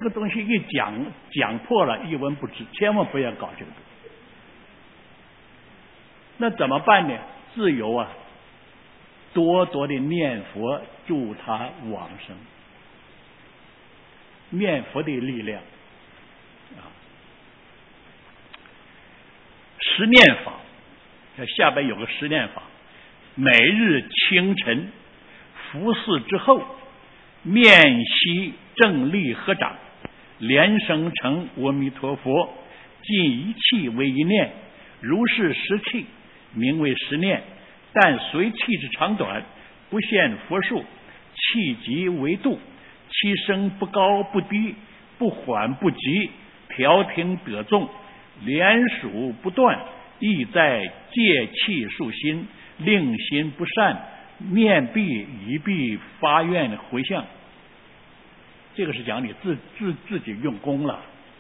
这个东西一讲破了，一文不值，千万不要搞这个。那怎么办呢？自由啊，多多的念佛，助他往生。念佛的力量啊，十念法，下边有个十念法，每日清晨服侍之后，面息正立合掌，连声称阿弥陀佛，尽一气为一念，如是十气，名为十念。但随气之长短，不限佛数，气急为度，其声不高不低，不缓不急，调停得众，连数不断，意在戒气数心，令心不善，念必一必发愿回向。这个是讲你自己用功了。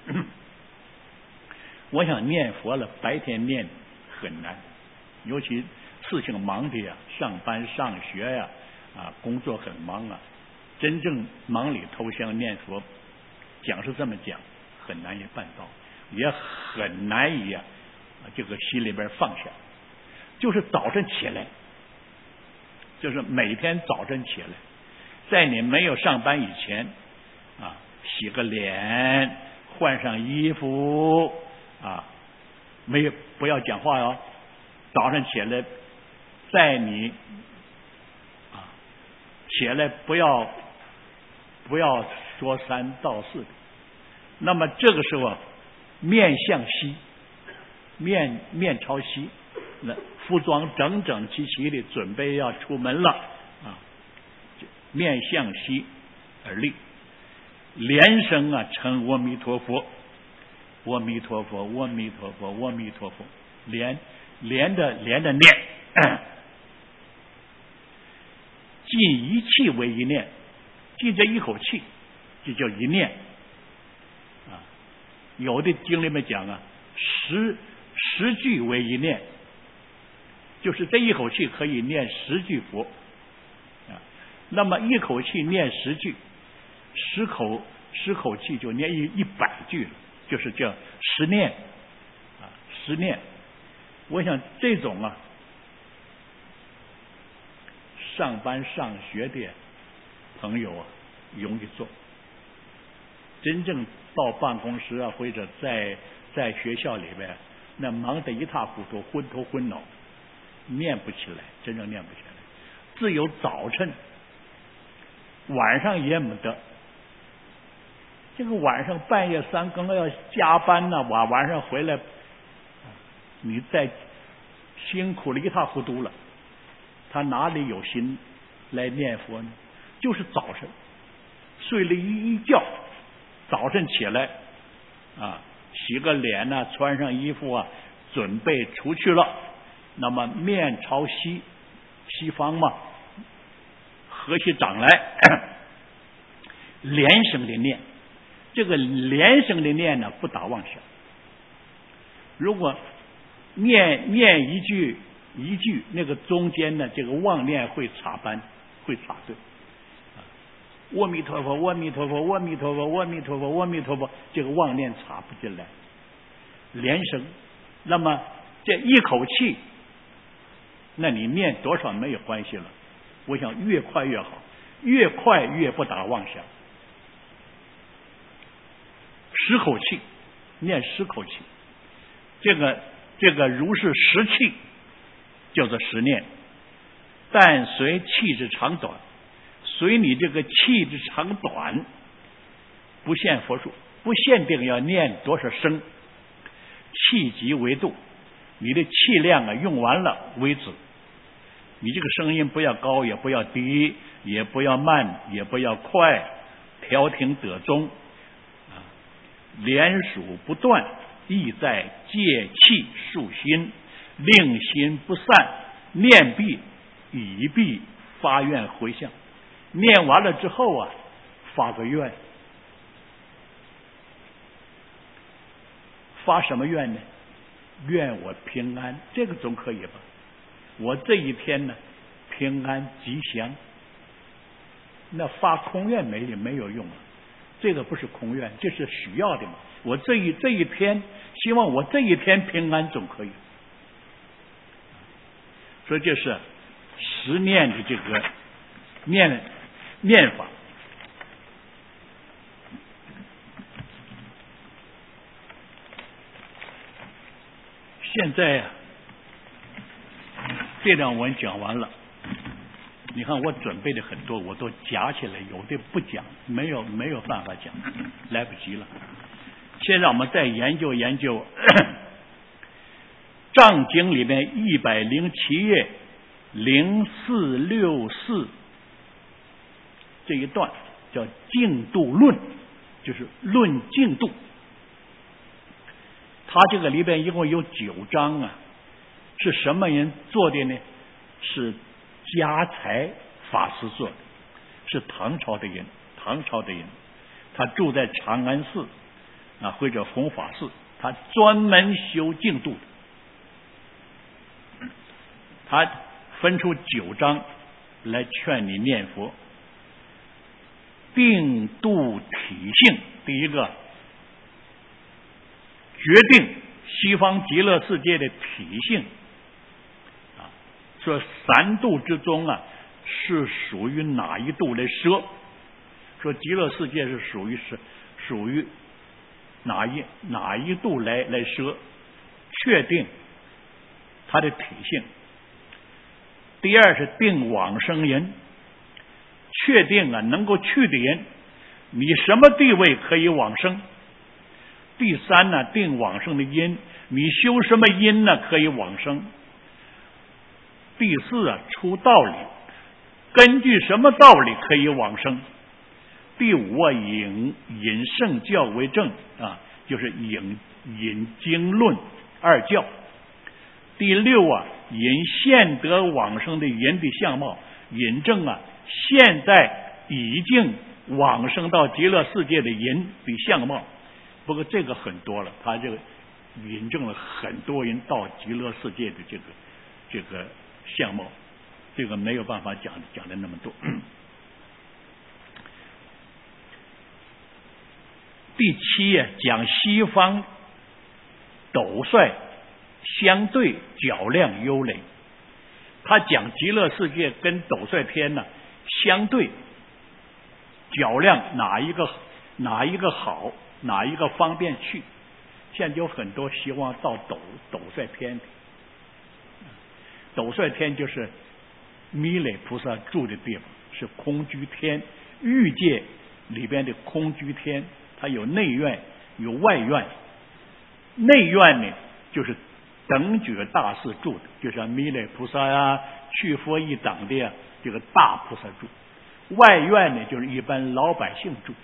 我想念佛了，白天念很难，尤其事情忙的呀，上班上学呀，工作很忙啊，真正忙里偷香念佛，讲是这么讲，很难以办到，也很难以这个心里边放下。就是早晨起来，就是每天早晨起来，在你没有上班以前洗个脸，换上衣服不要讲话哟。早上起来，在你起来不要说三道四的。那么这个时候面向西，面朝西，那服装整整齐齐的，准备要出门了面向西而立，连声称阿弥陀佛，阿弥陀佛，阿弥陀佛，阿弥陀佛，连着念，尽一气为一念，尽这一口气就叫一念有的经里面讲十句为一念，就是这一口气可以念10句佛那么一口气念10句，十口气就念100句了，就是叫十念十念。我想这种上班上学的朋友容易做，真正到办公室或者在学校里面，那忙得一塌糊涂，昏头昏脑，念不起来，真正念不起来。只有早晨，晚上也没得。这个晚上半夜3更要加班晚上回来，你再辛苦了一塌糊涂了，他哪里有心来念佛呢？就是早晨睡了一觉，早晨起来洗个脸穿上衣服准备出去了，那么面朝西方嘛，合起掌来，连声的念。这个连声的念呢，不打妄想。如果念一句，那个中间呢，这个妄念会插班，会插队。阿弥陀佛，阿弥陀佛，阿弥陀佛，阿弥陀佛，阿弥陀佛，这个妄念插不进来。连声，那么这一口气，那你念多少没有关系了。我想越快越好，越快越不打妄想。10口气，念10口气，这个如是10气，叫做10念。但随气之长短，随你这个气之长短，不限佛数，不限定要念多少声，气急为度，你的气量用完了为止。你这个声音不要高，也不要低，也不要慢，也不要快，调停得中连数不断，意在戒气数心，令心不散，念必以必发愿回向。念完了之后发个愿。发什么愿呢？愿我平安，这个总可以吧？我这一天呢，平安吉祥。那发空愿没有用这个不是空愿，这是需要的嘛。我这一天，希望我这一天平安总可以。所以这是十念的这个念法。现在呀，这段文讲完了。你看我准备的很多，我都夹起来，有的不讲，没有办法讲，来不及了。现在我们再研究藏经里面107页0464这一段叫净度论，就是论净度。它这个里边一共有9章啊，是什么人做的呢？是家财法师做的，是唐朝的人，他住在长安寺啊或者弘法寺，他专门修净度的。他分出9章来劝你念佛。定度体性，第一个决定西方极乐世界的体性啊，说3度之中啊是属于哪一度来说？说极乐世界是属于哪一度来说？确定它的体性。第二是定往生人，确定啊能够去的人，你什么地位可以往生？第三呢，定往生的因，你修什么因呢可以往生？第四啊，出道理，根据什么道理可以往生？第五啊，引圣教为证啊，就是引经论2教。第六啊，引现得往生的人的相貌，引证啊现在已经往生到极乐世界的人的相貌。不过这个很多了，他这个引证了很多人到极乐世界的这个相貌，这个没有办法讲的那么多。第7讲西方斗率相对较量优累，他讲极乐世界跟斗率天呢相对较量，哪一个好，哪一个方便去。现在有很多希望到斗率天的，斗率天就是弥勒菩萨住的地方，是空居天，欲界里边的空居天，它有内院有外院。内院呢就是等觉大士住的，就像弥勒菩萨呀、去佛一等的这个大菩萨住。外院呢就是一般老百姓住。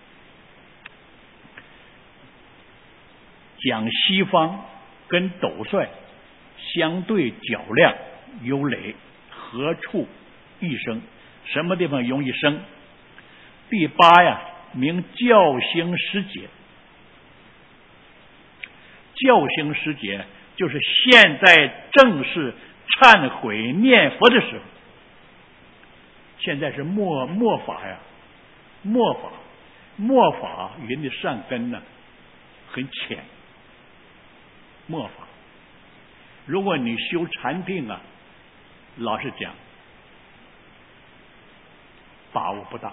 讲西方跟斗率相对较量优累，何处易生，什么地方容易生。第8名教兴时节，教兴时节就是现在正是忏悔念佛的时候。现在是末法呀，末法人的善根呢很浅。末法，如果你修禅定啊，老实讲把握不大。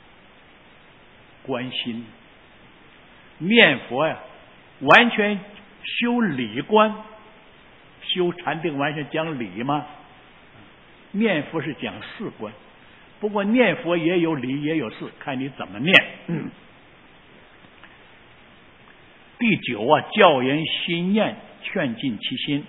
关心念佛呀，完全修理观，修禅定完全讲理吗？念佛是讲事观，不过念佛也有理也有事，看你怎么念。第9教人心厌，劝尽其心。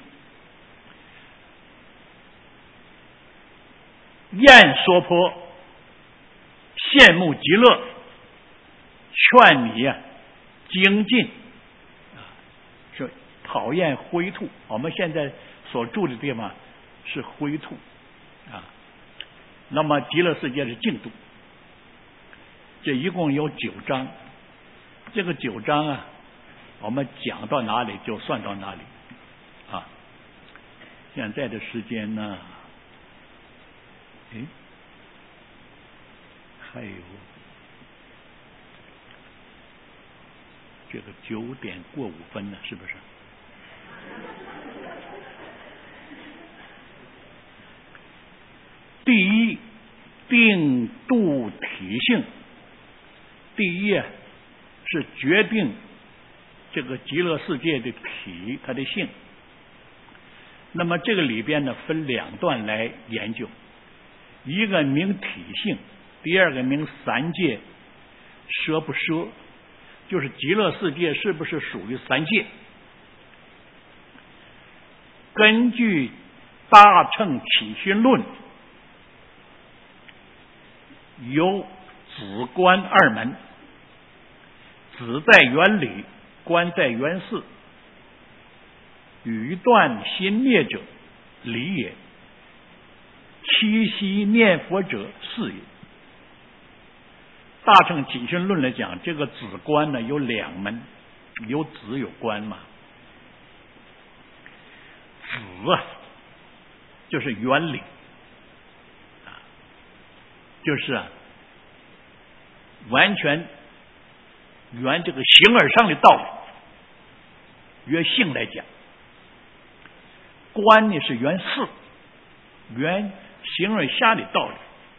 厌娑婆，羡慕极乐，劝你精进，是讨厌灰土。我们现在所住的地方是灰土啊。那么极乐世界是净土。这一共有9章，这个9章啊，我们讲到哪里就算到哪里啊。现在的时间呢，还有这个9点过5分了，是不是？第一，定度体性。第一啊，是决定这个极乐世界的体，它的性。那么这个里边呢，分2段来研究，一个名体性，第二个名三界摄不摄，就是极乐世界是不是属于三界。根据大乘起心论，有止观2门，止在原理，观在原事。语断心灭者理也，七息念佛者是也。大乘起心论来讲，这个止观呢有2门，有止有观嘛。止啊，就是原理，就是完全原这个形而上的道理，原性来讲。观呢是原事，原形而下的道理，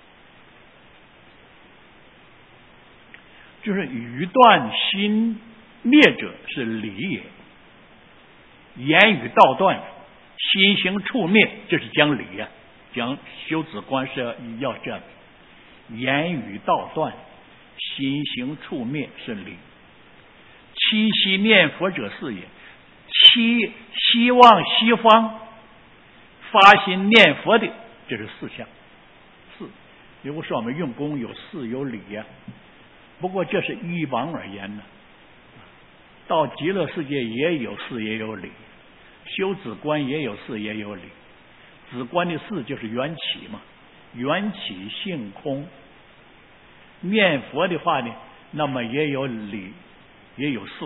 就是语断心灭者是理也。言语道断，心行处灭，这是讲理呀。讲修止观是要这样，言语道断，心行处灭是理。七息念佛者是也。希望西方发心念佛的，这是4项。比如说我们用功有事有理呀，不过这是依往而言呢。到极乐世界也有事也有理，修止观也有事也有理。止观的事就是缘起嘛，缘起性空。念佛的话呢，那么也有理也有事。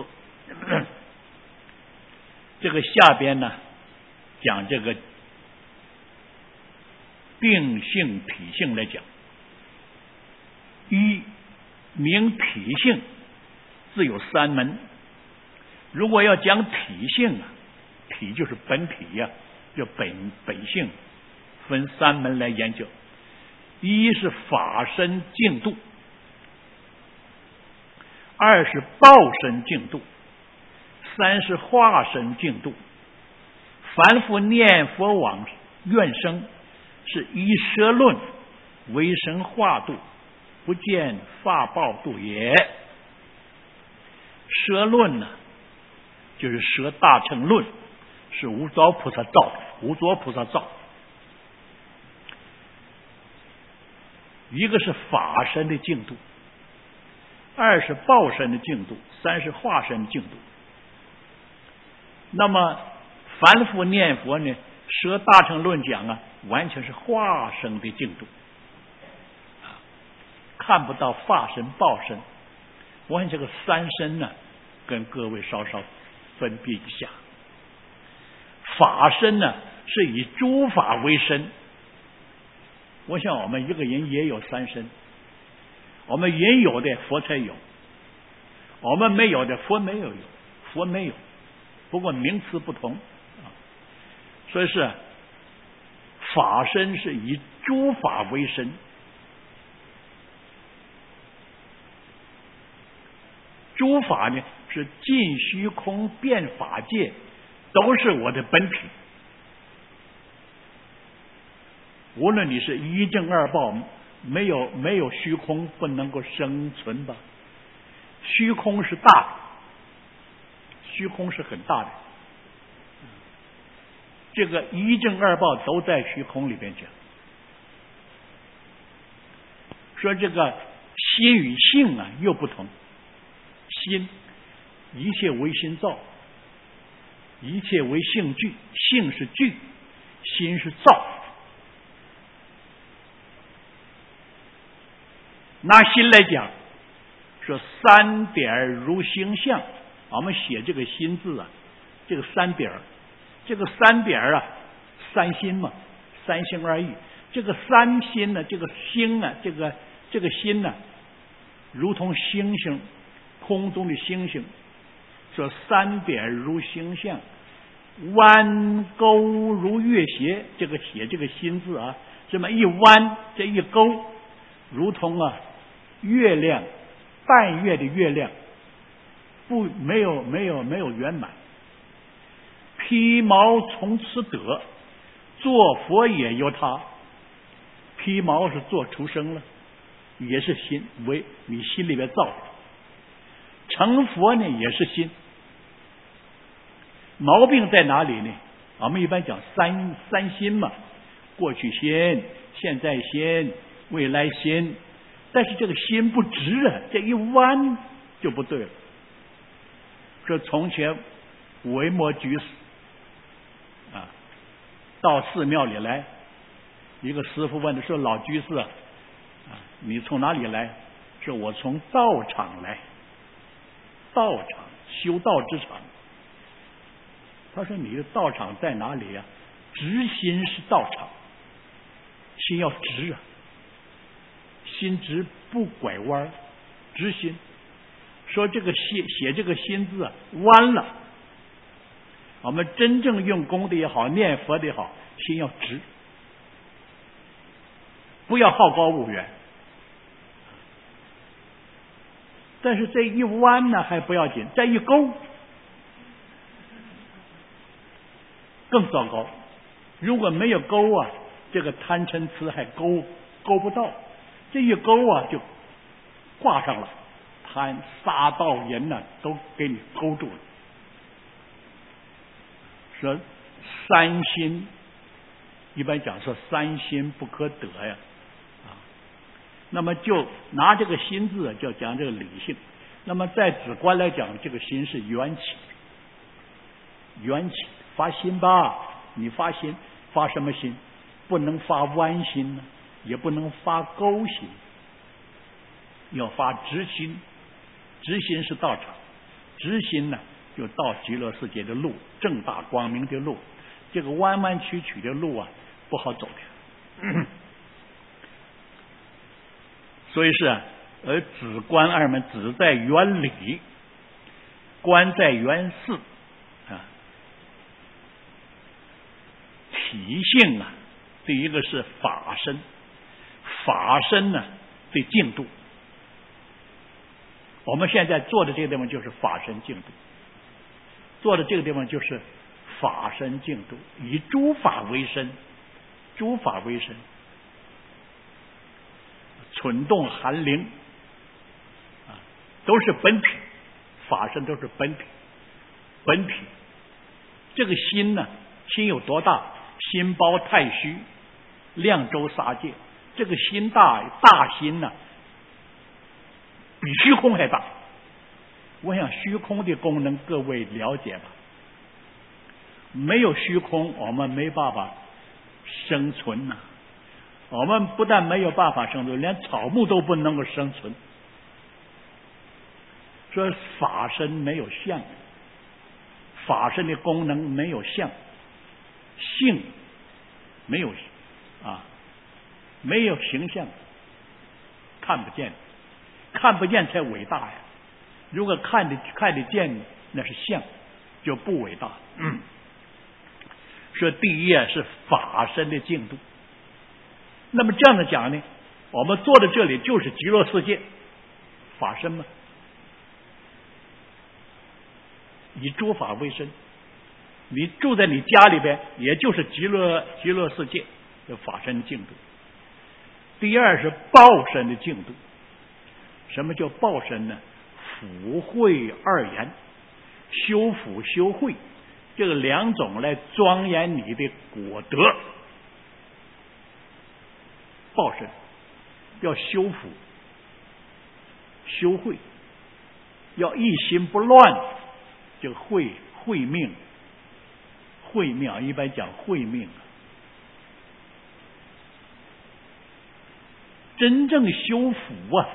这个下边呢讲这个定性体性来讲，一名体性自有3门。如果要讲体性啊，体就是本体呀，就本性，分3门来研究。一是法身净度，二是报身净度，三是化身净度。凡夫念佛往愿生，是依摄论为身化度，不见法报度也。摄论呢，就是摄大乘论，是无着菩萨造的，无着菩萨造。一个是法身的净度，二是报身的净度，三是化身的净度。那么凡夫念佛呢，摄大乘论讲啊，完全是化身的净度，看不到法身报身。我看这个3身呢，跟各位稍稍分别一下。法身呢，是以诸法为身。我想我们一个人也有3身，我们人有的佛才有，我们没有的佛没有，佛没有，不过名词不同。所以是法身是以诸法为身，诸法呢是尽虚空遍法界，都是我的本体。无论你是一正二报，没有虚空不能够生存吧？虚空是大的，虚空是很大的。这个一正二报都在虚空里边讲。说这个心与性啊又不同，心一切为心造，一切为性具，性是具，心是造。拿心来讲，说3点如星象，我们写这个心字啊，这个3点，这个3点啊，3心嘛，3心而已。这个3心呢，这个星啊，这个心呢，如同星星，空中的星星， 说三点如星象，弯钩如月斜。这个写这个心字啊，这么一弯，这一钩，如同月亮，半月的月亮，没有圆满。披毛从此得，做佛也由他。披毛是做出生了，也是心，为你心里边造的。成佛呢也是心。毛病在哪里呢？我们一般讲三心嘛，过去心、现在心、未来心。但是这个心不直啊，这一弯就不对了。说从前维摩居士到寺庙里来，一个师傅问他说：“老居士你从哪里来？”说：“我从道场来。”道场，修道之场。他说：“你的道场在哪里呀？”直心是道场，心要直啊，心直不拐弯，直心。说这个写这个心字弯了。我们真正用功的也好，念佛的也好，心要直，不要好高骛远。但是这一弯呢还不要紧，再一勾更糟糕。如果没有勾这个贪嗔痴还勾不到，这一勾就挂上了，贪杀盗淫都给你勾住了。说三心，一般讲说三心不可得呀，那么就拿这个心字就讲这个理性。那么在止观来讲，这个心是缘起，缘起发心吧，你发心发什么心？不能发弯心呢，也不能发勾心，要发直心。直心是道场，直心呢就到极乐世界的路，正大光明的路。这个弯弯曲曲的路不好走的。所以是而止观二门，止在原理，观在原事体性第一个是法身，法身呢对净度。我们现在坐的这个地方就是法身净度，坐的这个地方就是法身净度，以诸法为身，诸法为身，蠢动寒灵都是本体，法身都是本体。本体这个心呢，心有多大？心包太虚，量周沙界。这个心大心呢，比虚空还大。我想虚空的功能各位了解吧？没有虚空，我们没办法生存我们不但没有办法生存，连草木都不能够生存。说法身没有相，法身的功能没有相，性没有没有形象，看不见，看不见才伟大呀。如果看得见，那是相，就不伟大。说第一是法身的净度。那么这样的讲呢，我们坐在这里就是极乐世界，法身嘛，以诸法为身。你住在你家里边，也就是极乐世界的法身净度。第二是报身的净度。什么叫报身呢？福慧二言，修福修慧，这个两种来庄严你的果德。报身要修福修慧，要一心不乱，就慧命。慧命一般讲慧命，真正修福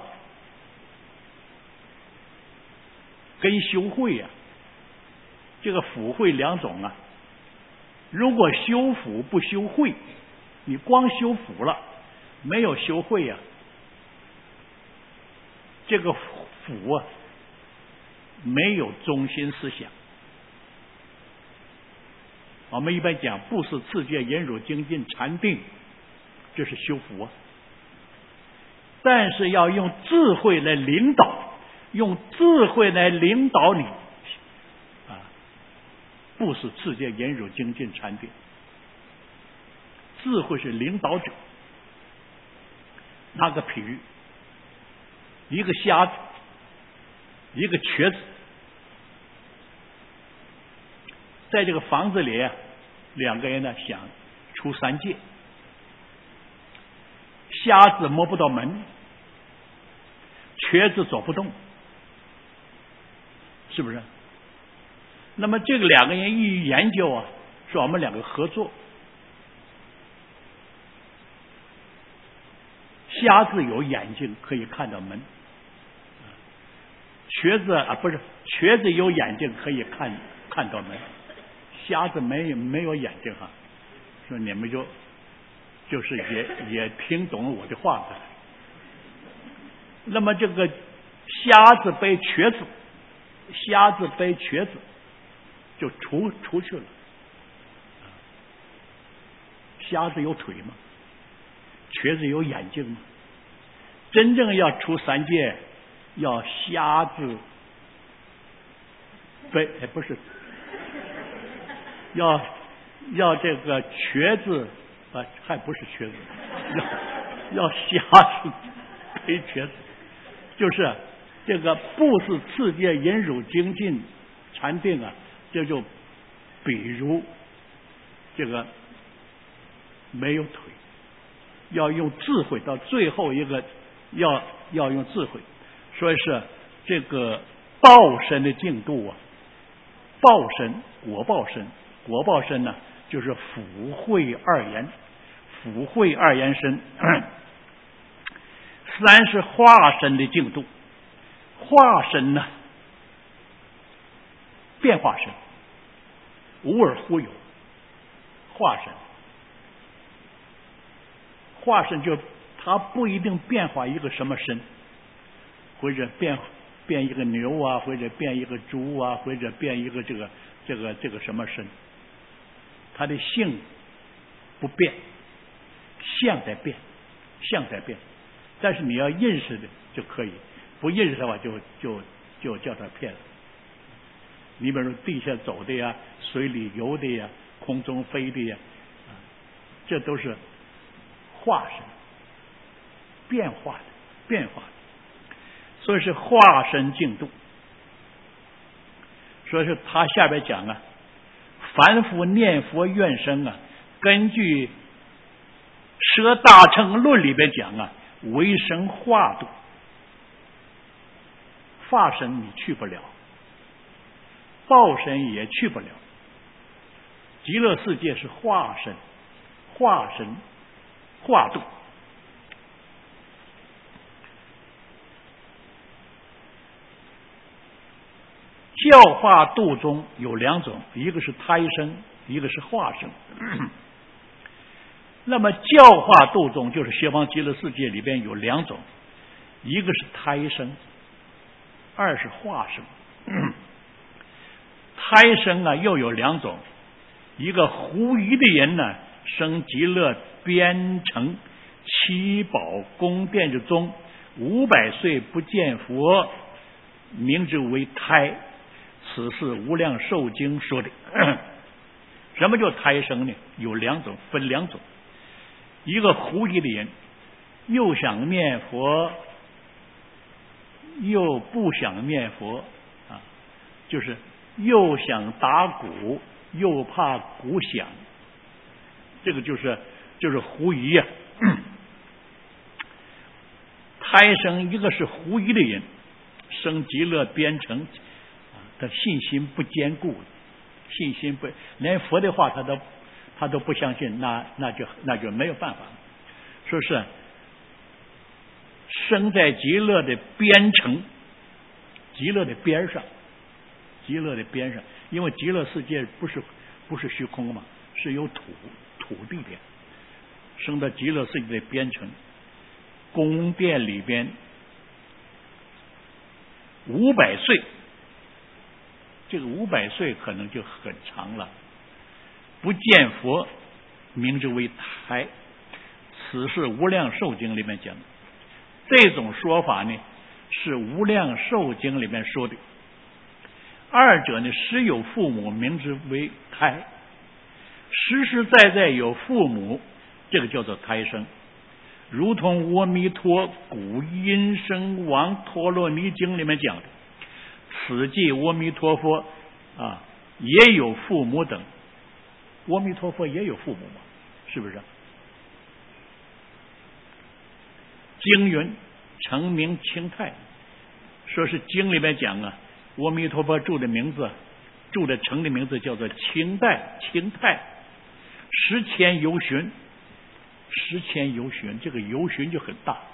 跟修慧这个福慧两种如果修福不修慧，你光修福了，没有修慧这个福没有中心思想。我们一般讲布施、持戒、忍辱、精进、禅定，这是修福啊。但是要用智慧来领导，用智慧来领导你啊！布施、持戒、忍辱、精进、禅定，智慧是领导者。拿个比喻，一个瞎子，一个瘸子，在这个房子里啊，两个人呢想出三界。瞎子摸不到门，瘸子走不动，是不是？那么这个两个人一研究啊，说我们两个合作。瞎子有眼睛可以看到门，瘸子瘸子有眼睛可以看到门，瞎子没有眼睛哈。说你们就是也听懂了我的话的。那么这个瞎子背瘸子就出去了。瞎子有腿吗？瘸子有眼睛吗？真正要出三界，要瞎子背不是，要这个瘸子还不是瘸子，要瞎子背瘸子，就是这个布施、持戒、忍辱、精进、禅定啊，这就比如这个没有腿，要用智慧，到最后一个要用智慧，所以是这个报身的进度啊，报身果报身呢，就是福慧二言，福慧二言身。三是化身的进度，化身呢，变化身，无而忽有，化身就它不一定变化一个什么身，或者变一个牛啊，或者变一个猪啊，或者变一个这个什么身，它的性不变，相在变，但是你要认识的就可以，不认识的话就叫它骗了。你比如说地下走的呀，水里游的呀，空中飞的呀，这都是化身，变化的，所以是化身净度。所以是他下边讲啊，凡夫念佛愿生啊，根据《舍大乘论》里边讲啊，为生化度，化身你去不了，报身也去不了，极乐世界是化身化度。教化度中有两种，一个是胎生，一个是化生。那么教化度中就是西方极乐世界里边有两种，一个是胎生，二是化生。胎生啊又有两种，一个狐疑的人呢，生极乐边城七宝宫殿之中，500岁不见佛，名之为胎，此是无量寿经说的。什么叫胎生呢？有两种，分两种，一个狐疑的人，又想念佛又不想念佛啊，就是又想打鼓又怕鼓响，这个就是狐疑啊。胎生一个是狐疑的人，生极乐边城的信心不坚固，信心不连佛的话他都不相信，那就没有办法。说是生在极乐的边城，极乐的边上，因为极乐世界不是虚空嘛，是有土地的，生到极乐世界的边城，宫殿里边500岁这个500岁可能就很长了。不见佛，名之为胎，此是无量寿经里面讲的。这种说法呢，是无量寿经里面说的。二者呢，实有父母，名之为胎，实实在在有父母，这个叫做胎生。如同阿弥陀古音声王陀罗尼经里面讲的，此即阿弥陀佛也有父母等。阿弥陀佛也有父母嘛，是不是？经云成名清泰，说是经里面讲阿弥陀佛住的名字，住的城的名字叫做清代清泰，10千由旬，10千由旬，这个由旬就很大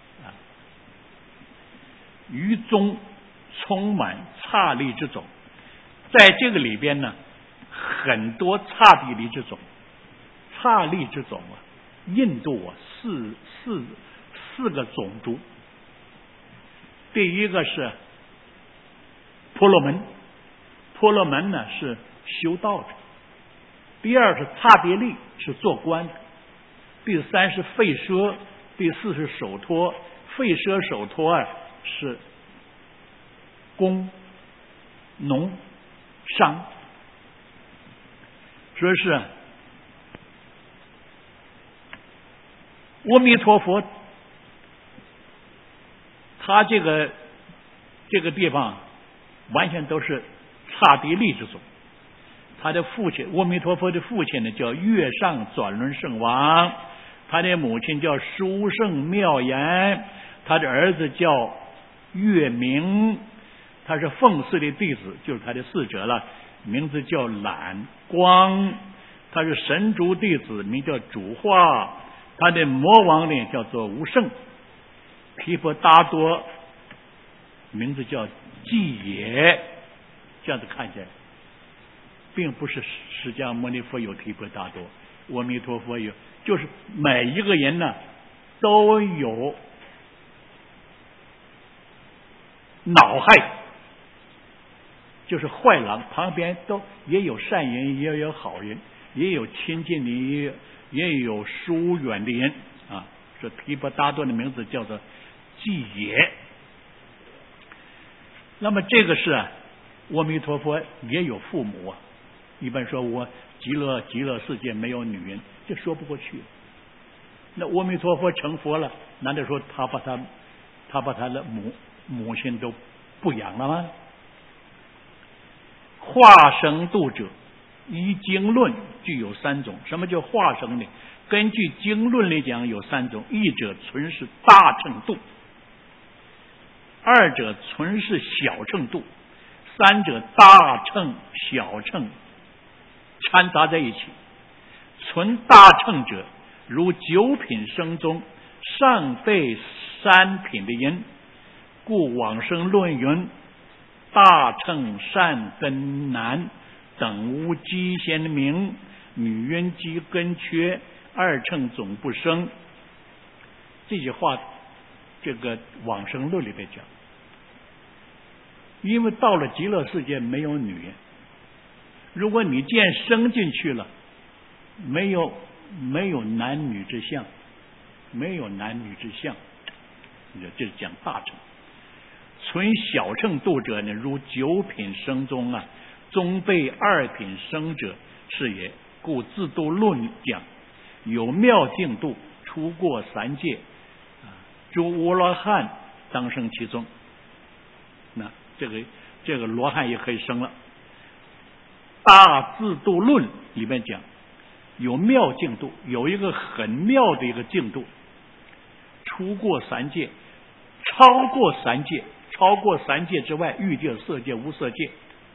于中充满刹利之种，在这个里边呢，很多刹地利之种，刹利之种印度四个种族。第一个是婆罗门，婆罗门呢是修道的；第二是刹帝利，是做官的；第三是吠舍；第四是首托。吠舍首托是工农商，说是阿弥陀佛，他这个地方完全都是刹帝利之种。他的父亲阿弥陀佛的父亲呢叫月上转轮圣王，他的母亲叫殊胜妙言，他的儿子叫月明，他是奉祀的弟子，就是他的侍者了，名字叫懒光，他是神族弟子，名叫主化，他的魔王呢叫做无胜，毗婆达多名字叫寂也。这样子看起来并不是释迦牟尼佛有毗婆达多，阿弥陀佛有，就是每一个人呢都有恼害，就是坏狼，旁边都也有善人，也有好人，也有亲近的，也有疏远的人这毗婆达多的名字叫做寂也。那么这个是阿弥陀佛也有父母一般说我极乐世界没有女人，这说不过去。那阿弥陀佛成佛了，难道说他把他的母亲都不养了吗？化生度者依经论具有3种。什么叫化生呢？根据经论来讲有3种，一者纯是大乘度，二者纯是小乘度，三者大乘小乘掺杂在一起。纯大乘者如9品生中上备3品的人，故往生论云：大乘善根难，等无机先明，女人机根缺，二乘总不生。这句话这个往生论里面讲，因为到了极乐世界没有女人，如果你既然生进去了，没有男女之相，没有男女之相，这是讲大乘。纯小乘度者呢，如9品生中中备2品生者是也，故自度论讲有妙净度，出过3界，诸阿罗汉当生其中。那这个罗汉也可以生了。大自度论里面讲有妙净度，有一个很妙的一个净度，出过3界，超过3界，超过3界之外，欲界、色界、无色界，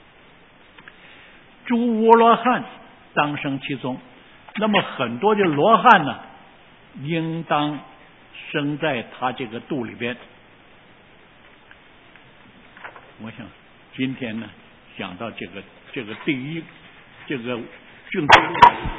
诸阿罗汉当生其中。那么很多的罗汉呢，应当生在他这个度里边。我想今天呢讲到这个第一这个净土